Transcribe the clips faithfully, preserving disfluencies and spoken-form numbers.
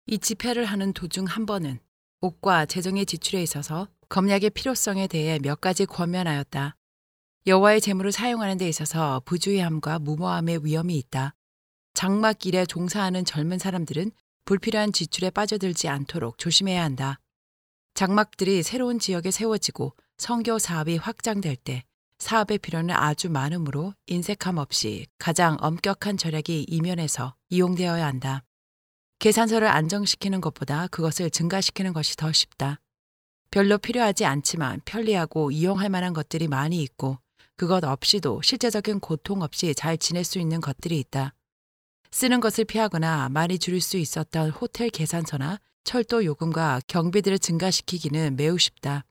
이 집회를 하는 도중 한 번은 옷과 재정의 지출에 있어서 검약의 필요성에 대해 몇 가지 권면하였다. 여호와의 제물을 사용하는 데 있어서 부주의함과 무모함의 위험이 있다. 장막 일에 종사하는 젊은 사람들은 불필요한 지출에 빠져들지 않도록 조심해야 한다. 장막들이 새로운 지역에 세워지고 선교 사업이 확장될 때 사업의 필요는 아주 많으므로 인색함 없이 가장 엄격한 전략이 이면에서 이용되어야 한다. 계산서를 안정시키는 것보다 그것을 증가시키는 것이 더 쉽다. 별로 필요하지 않지만 편리하고 이용할 만한 것들이 많이 있고 그것 없이도 실제적인 고통 없이 잘 지낼 수 있는 것들이 있다. 쓰는 것을 피하거나 많이 줄일 수 있었던 호텔 계산서나 철도 요금과 경비들을 증가시키기는 매우 쉽다.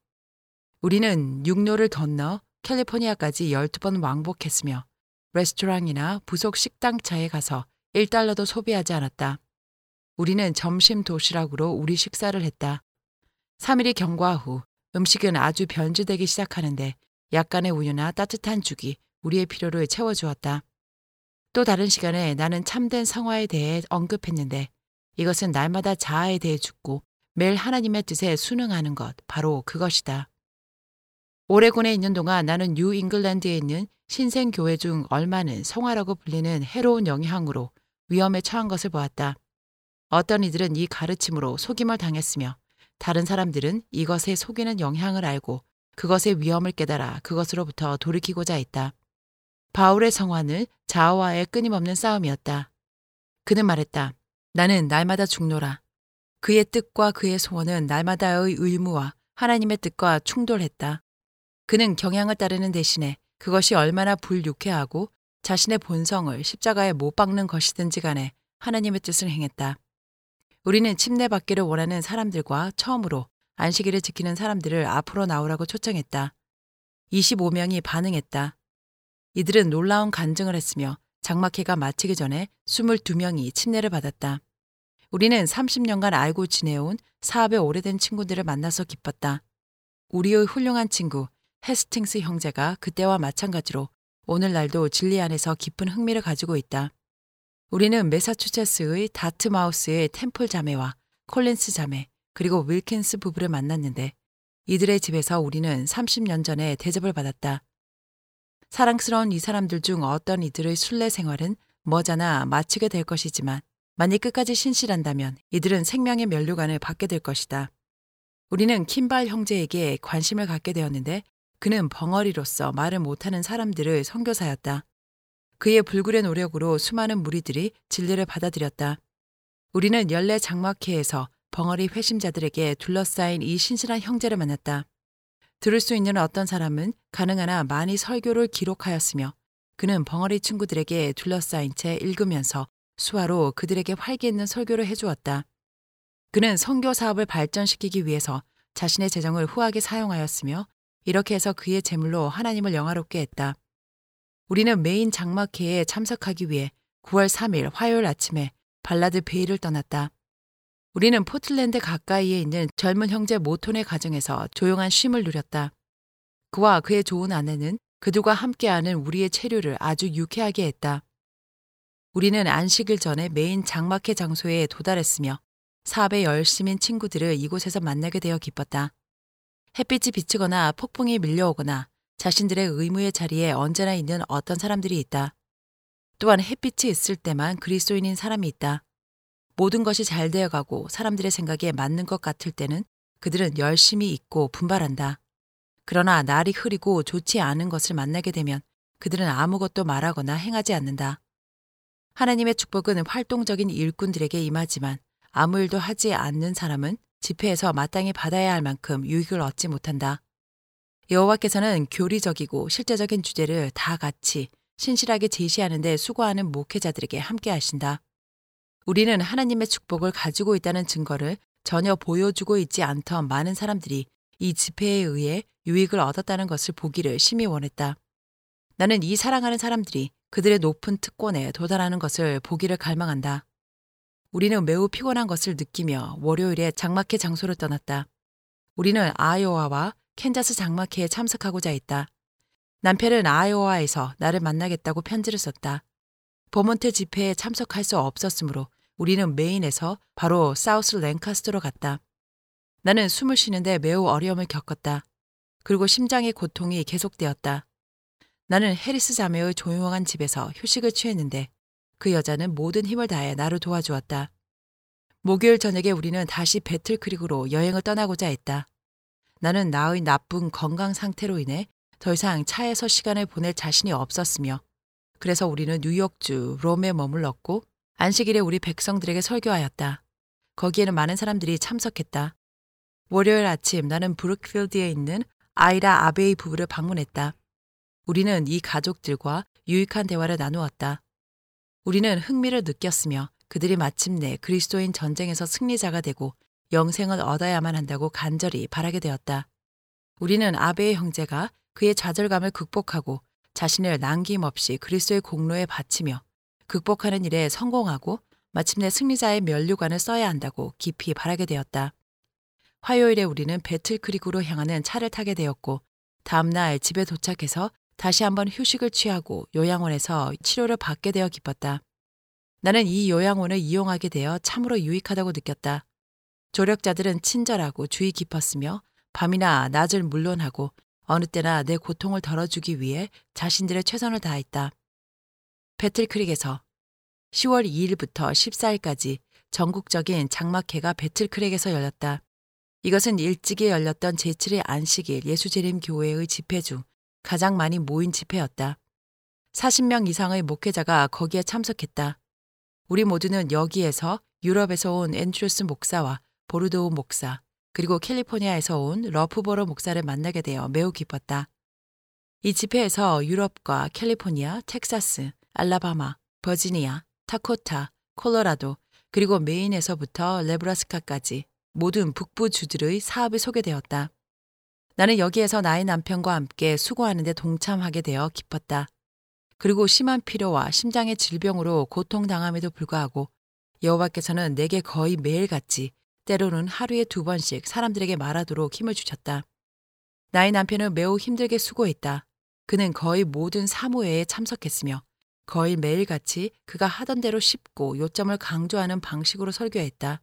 우리는 육로를 건너 캘리포니아까지 열두 번 왕복했으며 레스토랑이나 부속 식당차에 가서 일 달러도 소비하지 않았다. 우리는 점심 도시락으로 우리 식사를 했다. 삼 일이 경과 후 음식은 아주 변질되기 시작하는데 약간의 우유나 따뜻한 죽이 우리의 필요를 채워주었다. 또 다른 시간에 나는 참된 성화에 대해 언급했는데 이것은 날마다 자아에 대해 죽고 매일 하나님의 뜻에 순응하는 것, 바로 그것이다. 오레곤에 있는 동안 나는 뉴 잉글랜드에 있는 신생교회 중 얼마는 성화라고 불리는 해로운 영향으로 위험에 처한 것을 보았다. 어떤 이들은 이 가르침으로 속임을 당했으며 다른 사람들은 이것에 속이는 영향을 알고 그것의 위험을 깨달아 그것으로부터 돌이키고자 했다. 바울의 성화는 자아와의 끊임없는 싸움이었다. 그는 말했다. 나는 날마다 죽노라. 그의 뜻과 그의 소원은 날마다의 의무와 하나님의 뜻과 충돌했다. 그는 경향을 따르는 대신에 그것이 얼마나 불유쾌하고 자신의 본성을 십자가에 못 박는 것이든지 간에 하나님의 뜻을 행했다. 우리는 침례받기를 원하는 사람들과 처음으로 안식일을 지키는 사람들을 앞으로 나오라고 초청했다. 이십오 명이 반응했다. 이들은 놀라운 간증을 했으며 장막회가 마치기 전에 이십이 명이 침례를 받았다. 우리는 삼십 년간 알고 지내온 사업에 오래된 친구들을 만나서 기뻤다. 우리의 훌륭한 친구 헤스팅스 형제가 그때와 마찬가지로 오늘날도 진리 안에서 깊은 흥미를 가지고 있다. 우리는 매사추세츠의 다트마우스의 템플 자매와 콜린스 자매 그리고 윌킨스 부부를 만났는데 이들의 집에서 우리는 삼십 년 전에 대접을 받았다. 사랑스러운 이 사람들 중 어떤 이들의 순례 생활은 머지않아 마치게 될 것이지만 만일 끝까지 신실한다면 이들은 생명의 면류관을 받게 될 것이다. 우리는 킴발 형제에게 관심을 갖게 되었는데 그는 벙어리로서 말을 못하는 사람들의 선교사였다. 그의 불굴의 노력으로 수많은 무리들이 진리를 받아들였다. 우리는 연례 장막회에서 벙어리 회심자들에게 둘러싸인 이 신실한 형제를 만났다. 들을 수 있는 어떤 사람은 가능하나 많이 설교를 기록하였으며 그는 벙어리 친구들에게 둘러싸인 채 읽으면서 수화로 그들에게 활기 있는 설교를 해주었다. 그는 선교 사업을 발전시키기 위해서 자신의 재정을 후하게 사용하였으며 이렇게 해서 그의 재물로 하나님을 영화롭게 했다. 우리는 메인 장막회에 참석하기 위해 구월 삼일 화요일 아침에 발라드 베이를 떠났다. 우리는 포틀랜드 가까이에 있는 젊은 형제 모톤의 가정에서 조용한 쉼을 누렸다. 그와 그의 좋은 아내는 그들과 함께하는 우리의 체류를 아주 유쾌하게 했다. 우리는 안식일 전에 메인 장막회 장소에 도달했으며 사업에 열심인 친구들을 이곳에서 만나게 되어 기뻤다. 햇빛이 비치거나 폭풍이 밀려오거나 자신들의 의무의 자리에 언제나 있는 어떤 사람들이 있다. 또한 햇빛이 있을 때만 그리스도인인 사람이 있다. 모든 것이 잘 되어가고 사람들의 생각에 맞는 것 같을 때는 그들은 열심히 있고 분발한다. 그러나 날이 흐리고 좋지 않은 것을 만나게 되면 그들은 아무것도 말하거나 행하지 않는다. 하나님의 축복은 활동적인 일꾼들에게 임하지만 아무 일도 하지 않는 사람은 집회에서 마땅히 받아야 할 만큼 유익을 얻지 못한다. 여호와께서는 교리적이고 실제적인 주제를 다 같이 신실하게 제시하는 데 수고하는 목회자들에게 함께 하신다. 우리는 하나님의 축복을 가지고 있다는 증거를 전혀 보여주고 있지 않던 많은 사람들이 이 집회에 의해 유익을 얻었다는 것을 보기를 심히 원했다. 나는 이 사랑하는 사람들이 그들의 높은 특권에 도달하는 것을 보기를 갈망한다. 우리는 매우 피곤한 것을 느끼며 월요일에 장막회 장소를 떠났다. 우리는 아이오와와 캔자스 장막회에 참석하고자 했다. 남편은 아이오와에서 나를 만나겠다고 편지를 썼다. 버몬트 집회에 참석할 수 없었으므로 우리는 메인에서 바로 사우스 랭카스터로 갔다. 나는 숨을 쉬는데 매우 어려움을 겪었다. 그리고 심장의 고통이 계속되었다. 나는 해리스 자매의 조용한 집에서 휴식을 취했는데 그 여자는 모든 힘을 다해 나를 도와주었다. 목요일 저녁에 우리는 다시 배틀크릭으로 여행을 떠나고자 했다. 나는 나의 나쁜 건강 상태로 인해 더 이상 차에서 시간을 보낼 자신이 없었으며 그래서 우리는 뉴욕주 롬에 머물렀고 안식일에 우리 백성들에게 설교하였다. 거기에는 많은 사람들이 참석했다. 월요일 아침 나는 브룩필드에 있는 아이라 아베이 부부를 방문했다. 우리는 이 가족들과 유익한 대화를 나누었다. 우리는 흥미를 느꼈으며 그들이 마침내 그리스도인 전쟁에서 승리자가 되고 영생을 얻어야만 한다고 간절히 바라게 되었다. 우리는 아베의 형제가 그의 좌절감을 극복하고 자신을 남김없이 그리스도의 공로에 바치며 극복하는 일에 성공하고 마침내 승리자의 면류관을 써야 한다고 깊이 바라게 되었다. 화요일에 우리는 배틀크릭으로 향하는 차를 타게 되었고 다음날 집에 도착해서 다시 한번 휴식을 취하고 요양원에서 치료를 받게 되어 기뻤다. 나는 이 요양원을 이용하게 되어 참으로 유익하다고 느꼈다. 조력자들은 친절하고 주의 깊었으며 밤이나 낮을 물론하고 어느 때나 내 고통을 덜어주기 위해 자신들의 최선을 다했다. 배틀크릭에서 시월 이일부터 십사일까지 전국적인 장막회가 배틀크릭에서 열렸다. 이것은 일찍이 열렸던 제칠일 안식일 예수재림교회의 집회 중 가장 많이 모인 집회였다. 사십 명 이상의 목회자가 거기에 참석했다. 우리 모두는 여기에서 유럽에서 온 앤드루스 목사와 보르도우 목사, 그리고 캘리포니아에서 온 러프보로 목사를 만나게 되어 매우 기뻤다. 이 집회에서 유럽과 캘리포니아, 텍사스, 알라바마, 버지니아, 타코타, 콜로라도, 그리고 메인에서부터 네브라스카까지 모든 북부 주들의 사업이 소개되었다. 나는 여기에서 나의 남편과 함께 수고하는 데 동참하게 되어 기뻤다. 그리고 심한 피로와 심장의 질병으로 고통당함에도 불구하고 여호와께서는 내게 거의 매일같이 때로는 하루에 두 번씩 사람들에게 말하도록 힘을 주셨다. 나의 남편은 매우 힘들게 수고했다. 그는 거의 모든 사무회에 참석했으며 거의 매일같이 그가 하던 대로 쉽고 요점을 강조하는 방식으로 설교했다.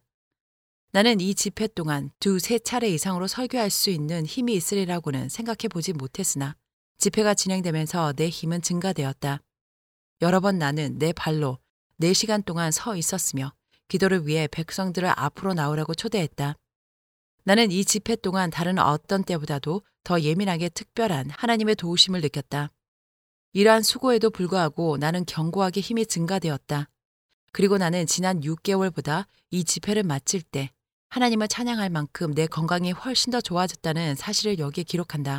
나는 이 집회 동안 두세 차례 이상으로 설교할 수 있는 힘이 있으리라고는 생각해 보지 못했으나 집회가 진행되면서 내 힘은 증가되었다. 여러 번 나는 내 발로 네 시간 동안 서 있었으며 기도를 위해 백성들을 앞으로 나오라고 초대했다. 나는 이 집회 동안 다른 어떤 때보다도 더 예민하게 특별한 하나님의 도우심을 느꼈다. 이러한 수고에도 불구하고 나는 견고하게 힘이 증가되었다. 그리고 나는 지난 육 개월보다 이 집회를 마칠 때 하나님을 찬양할 만큼 내 건강이 훨씬 더 좋아졌다는 사실을 여기에 기록한다.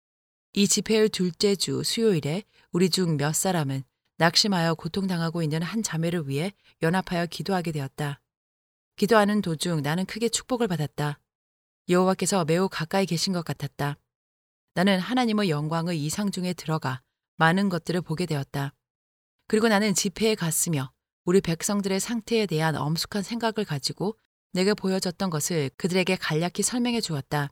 이 집회의 둘째 주 수요일에 우리 중 몇 사람은 낙심하여 고통당하고 있는 한 자매를 위해 연합하여 기도하게 되었다. 기도하는 도중 나는 크게 축복을 받았다. 여호와께서 매우 가까이 계신 것 같았다. 나는 하나님의 영광의 이상 중에 들어가 많은 것들을 보게 되었다. 그리고 나는 집회에 갔으며 우리 백성들의 상태에 대한 엄숙한 생각을 가지고 내게 보여졌던 것을 그들에게 간략히 설명해 주었다.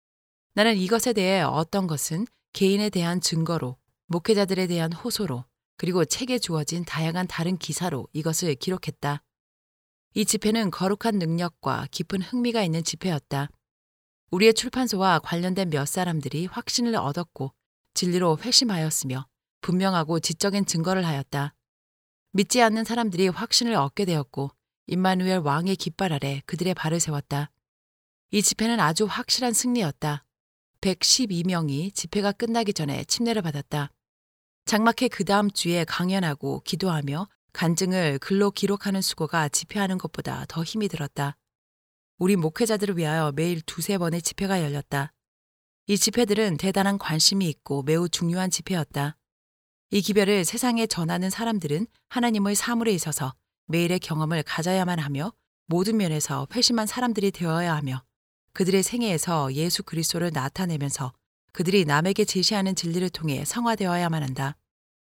나는 이것에 대해 어떤 것은 개인에 대한 증거로, 목회자들에 대한 호소로, 그리고 책에 주어진 다양한 다른 기사로 이것을 기록했다. 이 집회는 거룩한 능력과 깊은 흥미가 있는 집회였다. 우리의 출판소와 관련된 몇 사람들이 확신을 얻었고 진리로 회심하였으며 분명하고 지적인 증거를 하였다. 믿지 않는 사람들이 확신을 얻게 되었고 임마누엘 왕의 깃발 아래 그들의 발을 세웠다. 이 집회는 아주 확실한 승리였다. 백십이 명이 집회가 끝나기 전에 침례를 받았다. 장막회 그 다음 주에 강연하고 기도하며 간증을 글로 기록하는 수고가 집회하는 것보다 더 힘이 들었다. 우리 목회자들을 위하여 매일 두세 번의 집회가 열렸다. 이 집회들은 대단한 관심이 있고 매우 중요한 집회였다. 이 기별을 세상에 전하는 사람들은 하나님의 사물에 있어서 매일의 경험을 가져야만 하며 모든 면에서 회심한 사람들이 되어야 하며 그들의 생애에서 예수 그리스도를 나타내면서 그들이 남에게 제시하는 진리를 통해 성화되어야만 한다.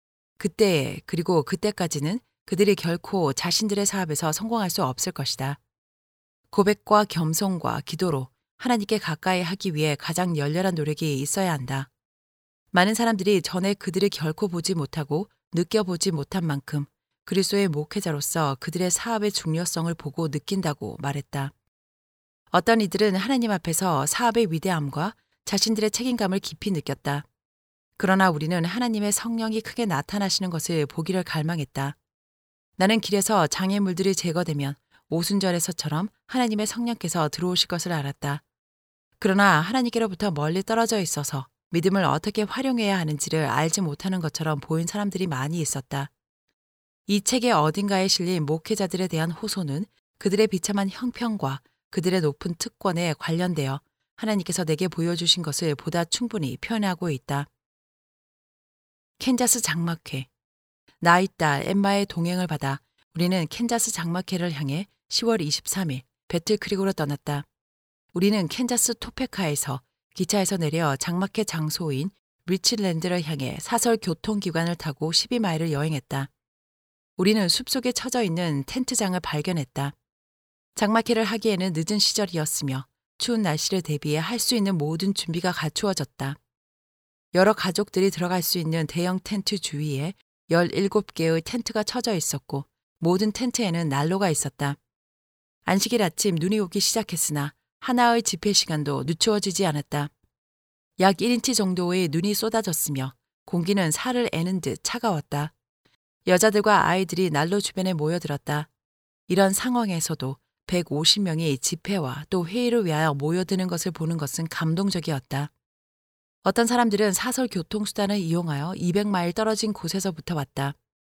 그때에 그리고 그때까지는 그들이 결코 자신들의 사업에서 성공할 수 없을 것이다. 고백과 겸손과 기도로 하나님께 가까이 하기 위해 가장 열렬한 노력이 있어야 한다. 많은 사람들이 전에 그들을 결코 보지 못하고 느껴보지 못한 만큼 그리스도의 목회자로서 그들의 사업의 중요성을 보고 느낀다고 말했다. 어떤 이들은 하나님 앞에서 사업의 위대함과 자신들의 책임감을 깊이 느꼈다. 그러나 우리는 하나님의 성령이 크게 나타나시는 것을 보기를 갈망했다. 나는 길에서 장애물들이 제거되면 오순절에서처럼 하나님의 성령께서 들어오실 것을 알았다. 그러나 하나님께로부터 멀리 떨어져 있어서 믿음을 어떻게 활용해야 하는지를 알지 못하는 것처럼 보인 사람들이 많이 있었다. 이 책의 어딘가에 실린 목회자들에 대한 호소는 그들의 비참한 형편과 그들의 높은 특권에 관련되어 하나님께서 내게 보여주신 것을 보다 충분히 표현하고 있다. 캔자스 장막회. 나의 딸 엠마의 동행을 받아 우리는 캔자스 장막회를 향해 시월 이십삼일 배틀크릭으로 떠났다. 우리는 캔자스 토페카에서 기차에서 내려 장막회 장소인 리치랜드를 향해 사설 교통기관을 타고 십이 마일을 여행했다. 우리는 숲속에 처져 있는 텐트장을 발견했다. 장막회를 하기에는 늦은 시절이었으며 추운 날씨를 대비해 할 수 있는 모든 준비가 갖추어졌다. 여러 가족들이 들어갈 수 있는 대형 텐트 주위에 열일곱 개의 텐트가 쳐져 있었고 모든 텐트에는 난로가 있었다. 안식일 아침 눈이 오기 시작했으나 하나의 집회 시간도 늦추어지지 않았다. 약 일 인치 정도의 눈이 쏟아졌으며 공기는 살을 애는 듯 차가웠다. 여자들과 아이들이 난로 주변에 모여들었다. 이런 상황에서도 백오십 명이 집회와 또 회의를 위하여 모여드는 것을 보는 것은 감동적이었다. 어떤 사람들은 사설 교통수단을 이용하여 이백 마일 떨어진 곳에서부터 왔다.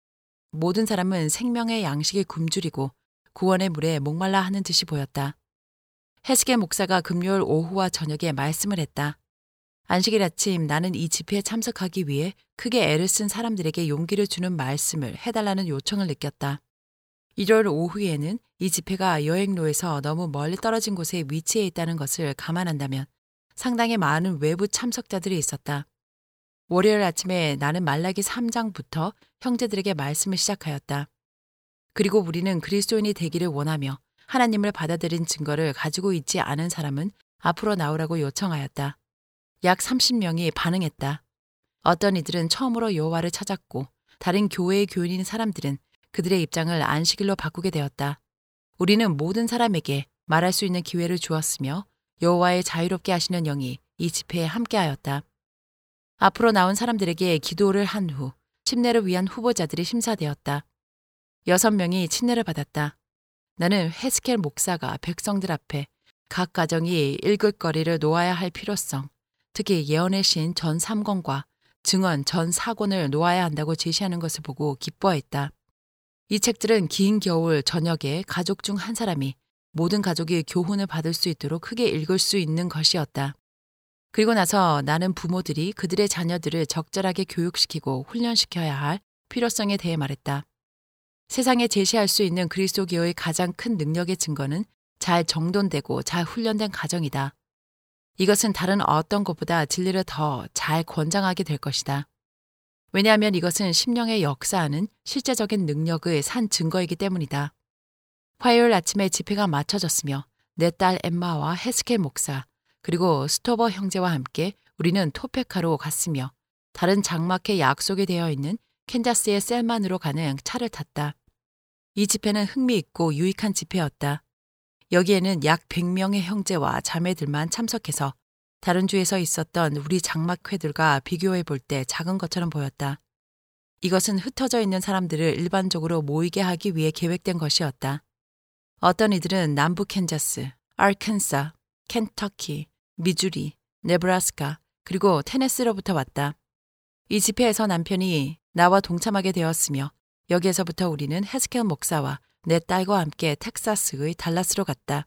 모든 사람은 생명의 양식에 굶주리고 구원의 물에 목말라 하는 듯이 보였다. 헤스겔 목사가 금요일 오후와 저녁에 말씀을 했다. 안식일 아침 나는 이 집회에 참석하기 위해 크게 애를 쓴 사람들에게 용기를 주는 말씀을 해달라는 요청을 느꼈다. 일요일 오후에는 이 집회가 여행로에서 너무 멀리 떨어진 곳에 위치해 있다는 것을 감안한다면 상당히 많은 외부 참석자들이 있었다. 월요일 아침에 나는 말라기 삼 장부터 형제들에게 말씀을 시작하였다. 그리고 우리는 그리스도인이 되기를 원하며 하나님을 받아들인 증거를 가지고 있지 않은 사람은 앞으로 나오라고 요청하였다. 약 삼십 명이 반응했다. 어떤 이들은 처음으로 여호와를 찾았고 다른 교회의 교인인 사람들은 그들의 입장을 안식일로 바꾸게 되었다. 우리는 모든 사람에게 말할 수 있는 기회를 주었으며 여호와의 자유롭게 하시는 영이 이 집회에 함께하였다. 앞으로 나온 사람들에게 기도를 한 후 침례를 위한 후보자들이 심사되었다. 여섯 명이 침례를 받았다. 나는 헤스켈 목사가 백성들 앞에 각 가정이 읽을 거리를 놓아야 할 필요성, 특히 예언의 신 전 삼 권과 증언 전 사 권을 놓아야 한다고 제시하는 것을 보고 기뻐했다. 이 책들은 긴 겨울 저녁에 가족 중 한 사람이 모든 가족이 교훈을 받을 수 있도록 크게 읽을 수 있는 것이었다. 그리고 나서 나는 부모들이 그들의 자녀들을 적절하게 교육시키고 훈련시켜야 할 필요성에 대해 말했다. 세상에 제시할 수 있는 그리스도교의 가장 큰 능력의 증거는 잘 정돈되고 잘 훈련된 가정이다. 이것은 다른 어떤 것보다 진리를 더 잘 권장하게 될 것이다. 왜냐하면 이것은 심령의 역사하는 실제적인 능력의 산 증거이기 때문이다. 화요일 아침에 집회가 마쳐졌으며 내 딸 엠마와 헤스켈 목사 그리고 스토버 형제와 함께 우리는 토페카로 갔으며 다른 장막회 약속이 되어 있는 캔자스의 셀만으로 가는 차를 탔다. 이 집회는 흥미있고 유익한 집회였다. 여기에는 약 백 명의 형제와 자매들만 참석해서 다른 주에서 있었던 우리 장막회들과 비교해 볼 때 작은 것처럼 보였다. 이것은 흩어져 있는 사람들을 일반적으로 모이게 하기 위해 계획된 것이었다. 어떤 이들은 남부 캔자스, 아르칸사, 켄터키, 미주리, 네브라스카, 그리고 테네시로부터 왔다. 이 집회에서 남편이 나와 동참하게 되었으며 여기에서부터 우리는 헤스켈 목사와 내 딸과 함께 텍사스의 달라스로 갔다.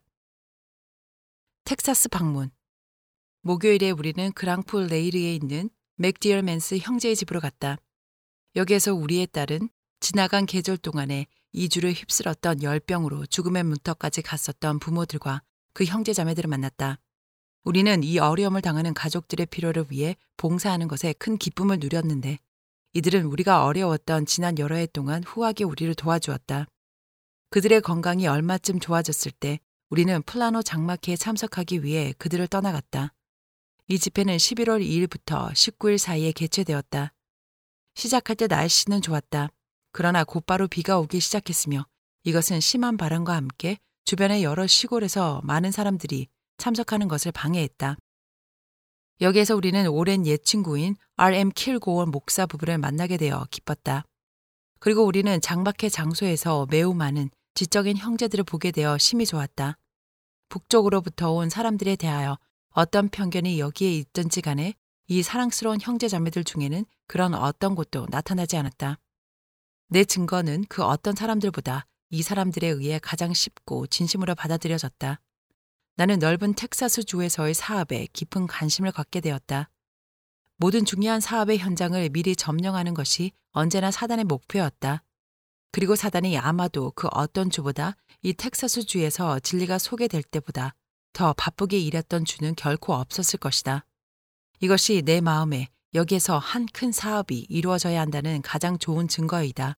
텍사스 방문. 목요일에 우리는 그랑프 레이르에 있는 맥디얼맨스 형제의 집으로 갔다. 여기에서 우리의 딸은 지나간 계절 동안에 이 주를 휩쓸었던 열병으로 죽음의 문턱까지 갔었던 부모들과 그 형제자매들을 만났다. 우리는 이 어려움을 당하는 가족들의 필요를 위해 봉사하는 것에 큰 기쁨을 누렸는데 이들은 우리가 어려웠던 지난 여러 해 동안 후하게 우리를 도와주었다. 그들의 건강이 얼마쯤 좋아졌을 때 우리는 플라노 장막회에 참석하기 위해 그들을 떠나갔다. 이 집회는 십일월 이일부터 십구일 사이에 개최되었다. 시작할 때 날씨는 좋았다. 그러나 곧바로 비가 오기 시작했으며 이것은 심한 바람과 함께 주변의 여러 시골에서 많은 사람들이 참석하는 것을 방해했다. 여기에서 우리는 오랜 옛 친구인 알 엠 킬고원 목사 부부를 만나게 되어 기뻤다. 그리고 우리는 장막회 장소에서 매우 많은 지적인 형제들을 보게 되어 심히 좋았다. 북쪽으로부터 온 사람들에 대하여 어떤 편견이 여기에 있든지 간에 이 사랑스러운 형제자매들 중에는 그런 어떤 것도 나타나지 않았다. 내 증거는 그 어떤 사람들보다 이 사람들에 의해 가장 쉽고 진심으로 받아들여졌다. 나는 넓은 텍사스 주에서의 사업에 깊은 관심을 갖게 되었다. 모든 중요한 사업의 현장을 미리 점령하는 것이 언제나 사단의 목표였다. 그리고 사단이 아마도 그 어떤 주보다 이 텍사스 주에서 진리가 소개될 때보다 더 바쁘게 일했던 주는 결코 없었을 것이다. 이것이 내 마음에 여기에서 한 큰 사업이 이루어져야 한다는 가장 좋은 증거이다.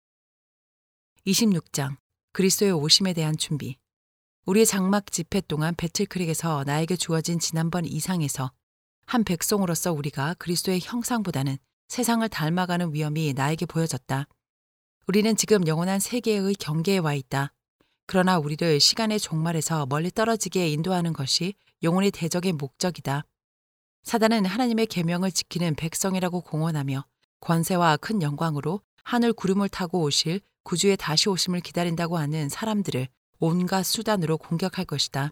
이십육 장 그리스도의 오심에 대한 준비. 우리의 장막 집회 동안 배틀크릭에서 나에게 주어진 지난번 이상에서 한 백성으로서 우리가 그리스도의 형상보다는 세상을 닮아가는 위험이 나에게 보여졌다. 우리는 지금 영원한 세계의 경계에 와 있다. 그러나 우리를 시간의 종말에서 멀리 떨어지게 인도하는 것이 영혼의 대적의 목적이다. 사단은 하나님의 계명을 지키는 백성이라고 공언하며 권세와 큰 영광으로 하늘 구름을 타고 오실 구주의 다시 오심을 기다린다고 하는 사람들을 온갖 수단으로 공격할 것이다.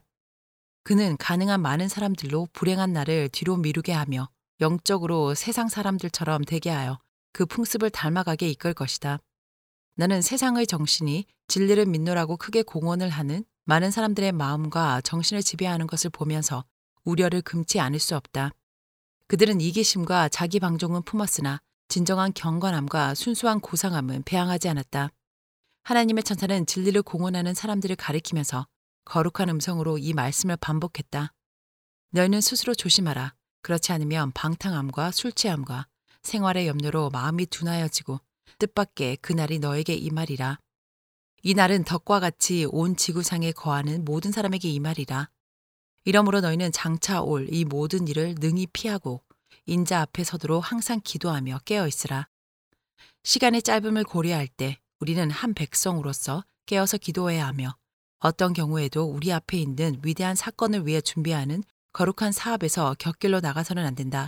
그는 가능한 많은 사람들로 불행한 날을 뒤로 미루게 하며 영적으로 세상 사람들처럼 되게 하여 그 풍습을 닮아가게 이끌 것이다. 나는 세상의 정신이 진리를 믿노라고 크게 공언을 하는 많은 사람들의 마음과 정신을 지배하는 것을 보면서 우려를 금치 않을 수 없다. 그들은 이기심과 자기 방종은 품었으나 진정한 경건함과 순수한 고상함은 배양하지 않았다. 하나님의 천사는 진리를 공언하는 사람들을 가리키면서 거룩한 음성으로 이 말씀을 반복했다. 너희는 스스로 조심하라. 그렇지 않으면 방탕함과 술취함과 생활의 염려로 마음이 둔하여지고 뜻밖의 그날이 너에게 임하리라. 이 날은 덕과 같이 온 지구상에 거하는 모든 사람에게 임하리라. 이러므로 너희는 장차 올 이 모든 일을 능히 피하고 인자 앞에 서도록 항상 기도하며 깨어있으라. 시간의 짧음을 고려할 때 우리는 한 백성으로서 깨어서 기도해야 하며 어떤 경우에도 우리 앞에 있는 위대한 사건을 위해 준비하는 거룩한 사업에서 곁길로 나가서는 안 된다.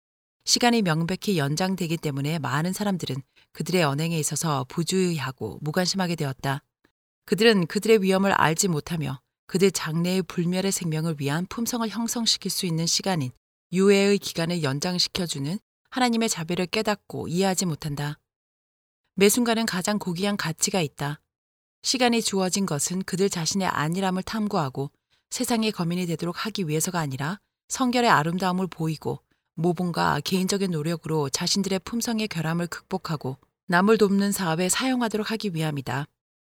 시간이 명백히 연장되기 때문에 많은 사람들은 그들의 언행에 있어서 부주의하고 무관심하게 되었다. 그들은 그들의 위험을 알지 못하며 그들 장래의 불멸의 생명을 위한 품성을 형성시킬 수 있는 시간인 유예의 기간을 연장시켜주는 하나님의 자비를 깨닫고 이해하지 못한다. 매 순간은 가장 고귀한 가치가 있다. 시간이 주어진 것은 그들 자신의 안일함을 탐구하고 세상의 거민이 되도록 하기 위해서가 아니라 성결의 아름다움을 보이고 모범과 개인적인 노력으로 자신들의 품성의 결함을 극복하고 남을 돕는 사업에 사용하도록 하기 위함이다.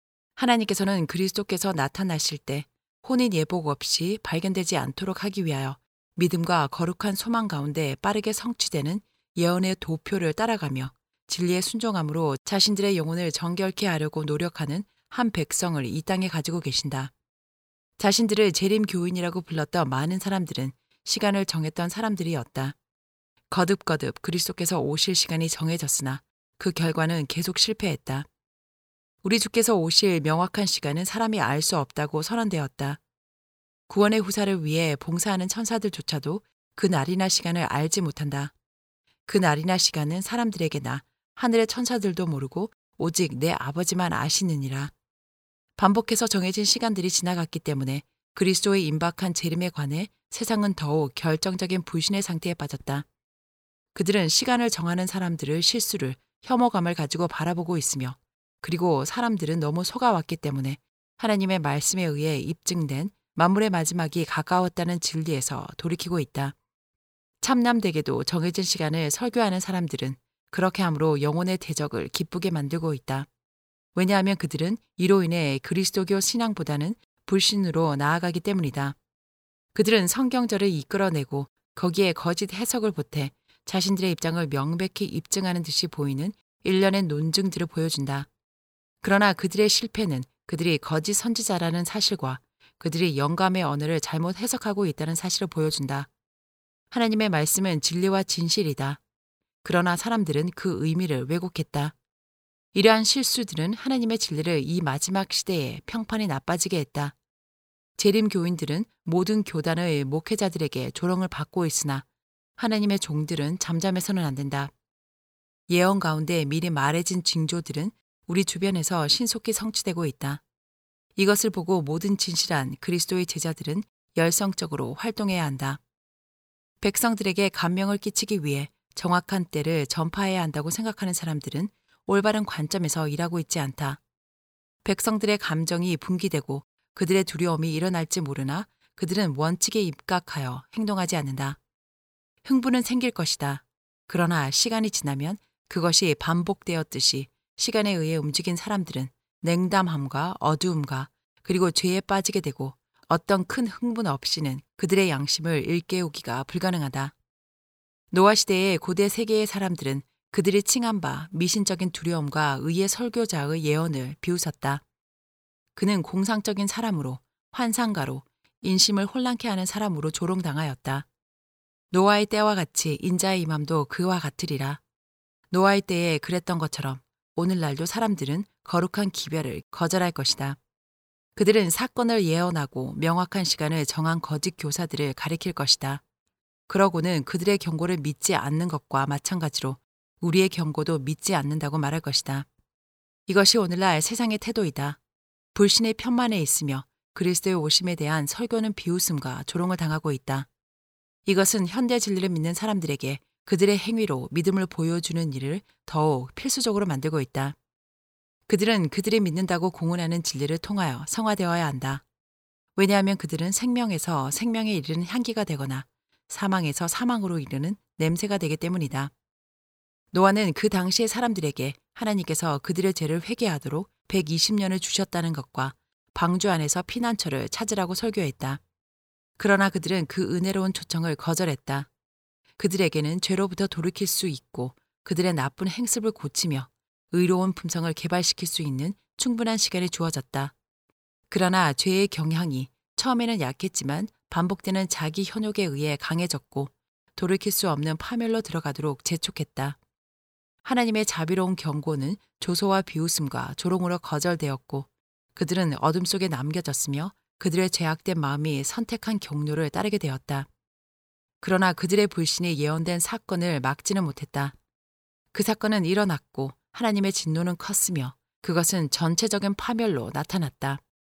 하나님께서는 그리스도께서 나타나실 때 혼인 예복 없이 발견되지 않도록 하기 위하여 믿음과 거룩한 소망 가운데 빠르게 성취되는 예언의 도표를 따라가며 진리의 순종함으로 자신들의 영혼을 정결케 하려고 노력하는 한 백성을 이 땅에 가지고 계신다. 자신들을 재림 교인이라고 불렀던 많은 사람들은 시간을 정했던 사람들이었다. 거듭거듭 그리스도께서 오실 시간이 정해졌으나 그 결과는 계속 실패했다. 우리 주께서 오실 명확한 시간은 사람이 알 수 없다고 선언되었다. 구원의 후사를 위해 봉사하는 천사들조차도 그 날이나 시간을 알지 못한다. 그 날이나 시간은 사람들에게나 하늘의 천사들도 모르고 오직 내 아버지만 아시느니라. 반복해서 정해진 시간들이 지나갔기 때문에 그리스도의 임박한 재림에 관해 세상은 더욱 결정적인 불신의 상태에 빠졌다. 그들은 시간을 정하는 사람들을 실수를 혐오감을 가지고 바라보고 있으며 그리고 사람들은 너무 속아왔기 때문에 하나님의 말씀에 의해 입증된 만물의 마지막이 가까웠다는 진리에서 돌이키고 있다. 참남되게도 정해진 시간을 설교하는 사람들은 그렇게 함으로 영혼의 대적을 기쁘게 만들고 있다. 왜냐하면 그들은 이로 인해 그리스도교 신앙보다는 불신으로 나아가기 때문이다. 그들은 성경절을 이끌어내고 거기에 거짓 해석을 보태 자신들의 입장을 명백히 입증하는 듯이 보이는 일련의 논증들을 보여준다. 그러나 그들의 실패는 그들이 거짓 선지자라는 사실과 그들이 영감의 언어를 잘못 해석하고 있다는 사실을 보여준다. 하나님의 말씀은 진리와 진실이다. 그러나 사람들은 그 의미를 왜곡했다. 이러한 실수들은 하나님의 진리를 이 마지막 시대에 평판이 나빠지게 했다. 재림 교인들은 모든 교단의 목회자들에게 조롱을 받고 있으나 하나님의 종들은 잠잠해서는 안 된다. 예언 가운데 미리 말해진 징조들은 우리 주변에서 신속히 성취되고 있다. 이것을 보고 모든 진실한 그리스도의 제자들은 열성적으로 활동해야 한다. 백성들에게 감명을 끼치기 위해 정확한 때를 전파해야 한다고 생각하는 사람들은 올바른 관점에서 일하고 있지 않다. 백성들의 감정이 분기되고 그들의 두려움이 일어날지 모르나 그들은 원칙에 입각하여 행동하지 않는다. 흥분은 생길 것이다. 그러나 시간이 지나면 그것이 반복되었듯이 시간에 의해 움직인 사람들은 냉담함과 어두움과 그리고 죄에 빠지게 되고 어떤 큰 흥분 없이는 그들의 양심을 일깨우기가 불가능하다. 노아 시대의 고대 세계의 사람들은 그들이 칭한 바 미신적인 두려움과 의의 설교자의 예언을 비웃었다. 그는 공상적인 사람으로, 환상가로, 인심을 혼란케 하는 사람으로 조롱당하였다. 노아의 때와 같이 인자의 임함도 그와 같으리라. 노아의 때에 그랬던 것처럼 오늘날도 사람들은 거룩한 기별을 거절할 것이다. 그들은 사건을 예언하고 명확한 시간을 정한 거짓 교사들을 가리킬 것이다. 그러고는 그들의 경고를 믿지 않는 것과 마찬가지로 우리의 경고도 믿지 않는다고 말할 것이다. 이것이 오늘날 세상의 태도이다. 불신의 편만에 있으며 그리스도의 오심에 대한 설교는 비웃음과 조롱을 당하고 있다. 이것은 현대 진리를 믿는 사람들에게 그들의 행위로 믿음을 보여주는 일을 더욱 필수적으로 만들고 있다. 그들은 그들이 믿는다고 공언하는 진리를 통하여 성화되어야 한다. 왜냐하면 그들은 생명에서 생명에 이르는 향기가 되거나 사망에서 사망으로 이르는 냄새가 되기 때문이다. 노아는 그 당시의 사람들에게 하나님께서 그들의 죄를 회개하도록 백이십 년을 주셨다는 것과 방주 안에서 피난처를 찾으라고 설교했다. 그러나 그들은 그 은혜로운 초청을 거절했다. 그들에게는 죄로부터 돌이킬 수 있고 그들의 나쁜 행습을 고치며 의로운 품성을 개발시킬 수 있는 충분한 시간이 주어졌다. 그러나 죄의 경향이 처음에는 약했지만 반복되는 자기 현욕에 의해 강해졌고 돌이킬 수 없는 파멸로 들어가도록 재촉했다. 하나님의 자비로운 경고는 조소와 비웃음과 조롱으로 거절되었고 그들은 어둠 속에 남겨졌으며 그들의 죄악된 마음이 선택한 경로를 따르게 되었다. 그러나 그들의 불신이 예언된 사건을 막지는 못했다. 그 사건은 일어났고 하나님의 진노는 컸으며 그것은 전체적인 파멸로 나타났다.